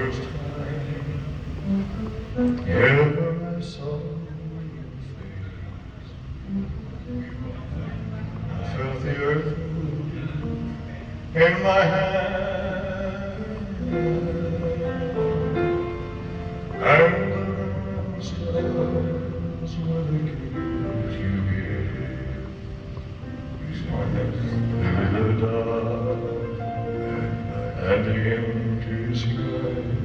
first time ever I saw your face, I felt the earth in my hand, and the stars were the keys you gave. You smiled through the dark and the empty sky.